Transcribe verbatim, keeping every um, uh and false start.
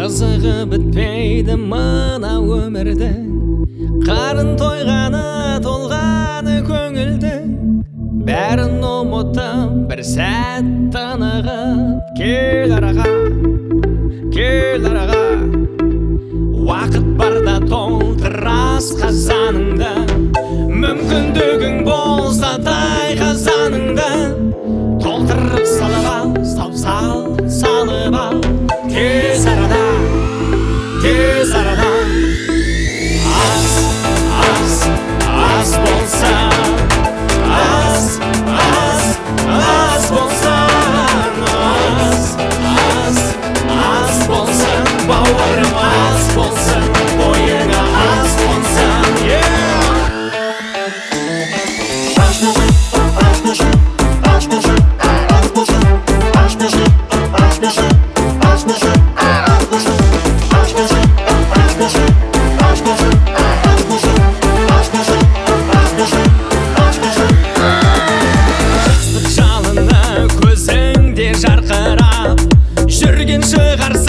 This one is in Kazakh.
Қызығы бітпейді мына өмірдің, қарын тойғаны толғаны көңілді. Бәрін ұмытып бір сәт тынығып, кел араға, кел араға. Уақыт барда толтыр асқазаныңды, мүмкіндігің болса тай қазаныңды. Толтырып салып ал, сал-сал салып ал, тез арада, тез арада. Аз, аз, аз болса, аз, аз, аз болса, аз, аз, аз болса, бауырым аз болсын, бойыңа аз болсын, yeah! Аз болсын, аз болсын, аз болсын, аз болсын, аз болсын, аз болсын, аз болсын, аз болсын, аз болсын, аз болсын, аз болсын, аз болсын, аз болсын, аз болсын, аз болсын. Ыстық жалыны көзіңде жарқырап, жүрген шығар